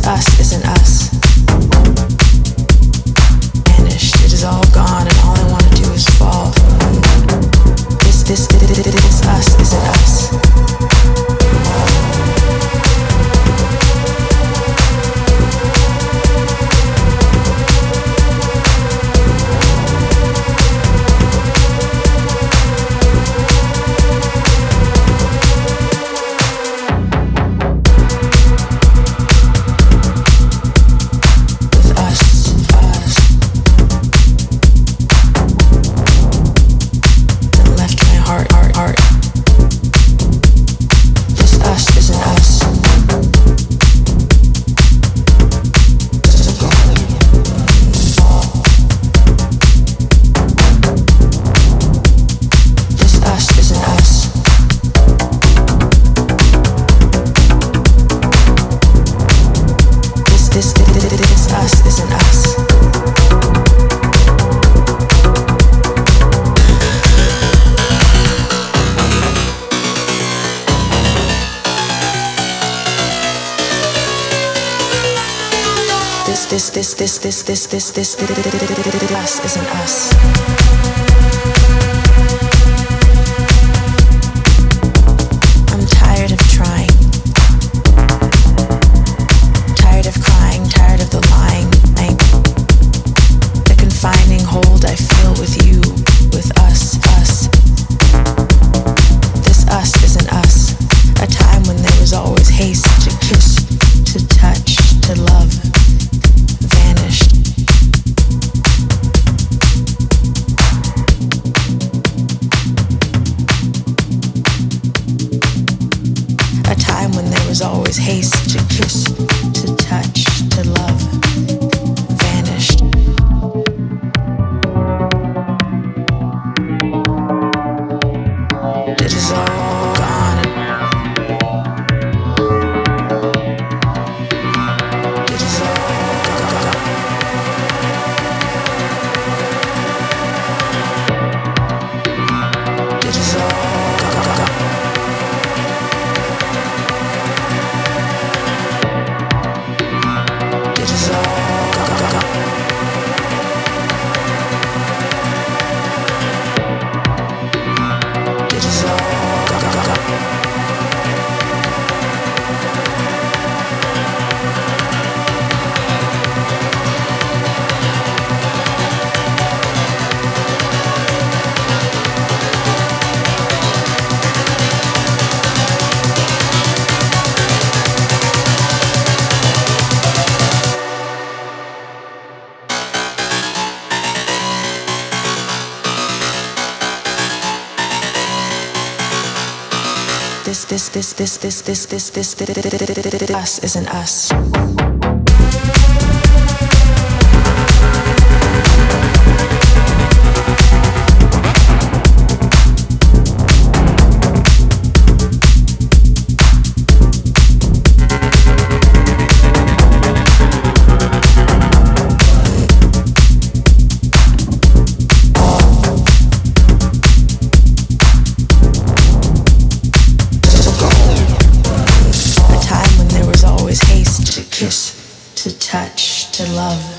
us isn't us. Vanished, it is all gone, and all I want to do is fall. This us isn't us. This us isn't us. I'm tired of trying, tired of crying, tired of the lying, the confining hold I feel with you, with us. This us isn't us. A time when there was always haste to kiss, to touch, to love. Vanished. A time when there was always haste to kiss, to touch, to love. Vanished. It is all gone. It is all this us isn't us. Kiss, to touch, to love.